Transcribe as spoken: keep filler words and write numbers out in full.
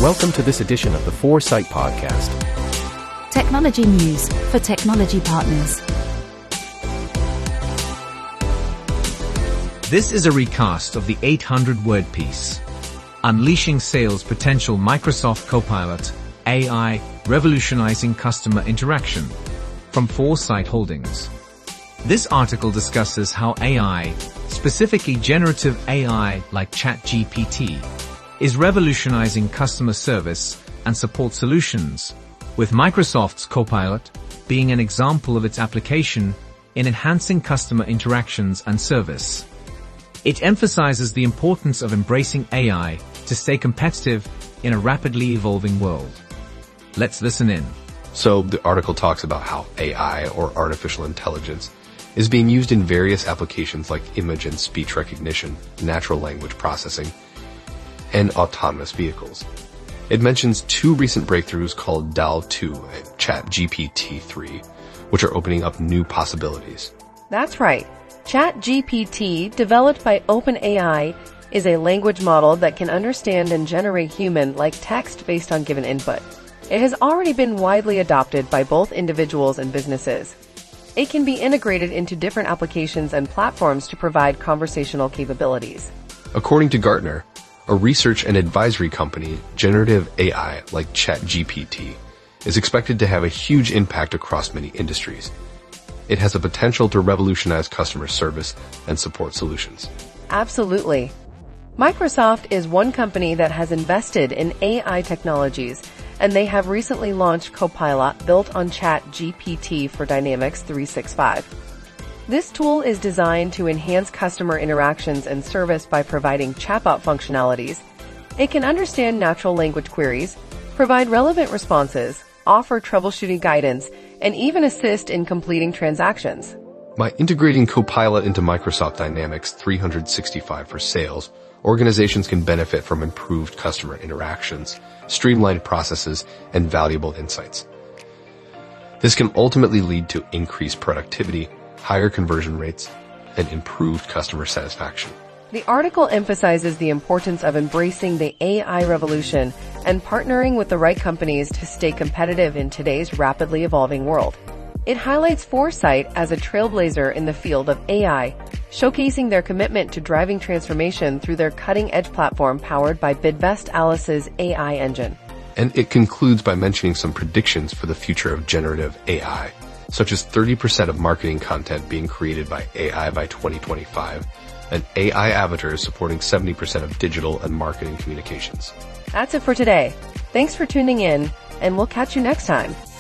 Welcome to this edition of the Foresight Podcast. Technology news for technology partners. This is a recast of the eight hundred word piece, Unleashing Sales Potential Microsoft Copilot, A I, Revolutionizing Customer Interaction, from Foresight Holdings. This article discusses how A I, specifically generative A I like ChatGPT, is revolutionizing customer service and support solutions, with Microsoft's Copilot being an example of its application in enhancing customer interactions and service. It emphasizes the importance of embracing A I to stay competitive in a rapidly evolving world. Let's listen in. So the article talks about how A I, or artificial intelligence, is being used in various applications like image and speech recognition, natural language processing, and autonomous vehicles. It mentions two recent breakthroughs called D A L two and ChatGPT three, which are opening up new possibilities. That's right. ChatGPT, developed by OpenAI, is a language model that can understand and generate human-like text based on given input. It has already been widely adopted by both individuals and businesses. It can be integrated into different applications and platforms to provide conversational capabilities. According to Gartner, a research and advisory company, generative A I like ChatGPT is expected to have a huge impact across many industries. It has the potential to revolutionize customer service and support solutions. Absolutely. Microsoft is one company that has invested in A I technologies, and they have recently launched Copilot built on ChatGPT for Dynamics three sixty-five. This tool is designed to enhance customer interactions and service by providing chatbot functionalities. It can understand natural language queries, provide relevant responses, offer troubleshooting guidance, and even assist in completing transactions. By integrating Copilot into Microsoft Dynamics three sixty-five for sales, organizations can benefit from improved customer interactions, streamlined processes, and valuable insights. This can ultimately lead to increased productivity, higher conversion rates, and improved customer satisfaction. The article emphasizes the importance of embracing the A I revolution and partnering with the right companies to stay competitive in today's rapidly evolving world. It highlights Foresight as a trailblazer in the field of A I, showcasing their commitment to driving transformation through their cutting-edge platform powered by Bidvest Alice's A I engine. And it concludes by mentioning some predictions for the future of generative A I, such as thirty percent of marketing content being created by A I by twenty twenty-five, and A I avatars supporting seventy percent of digital and marketing communications. That's it for today. Thanks for tuning in, and we'll catch you next time.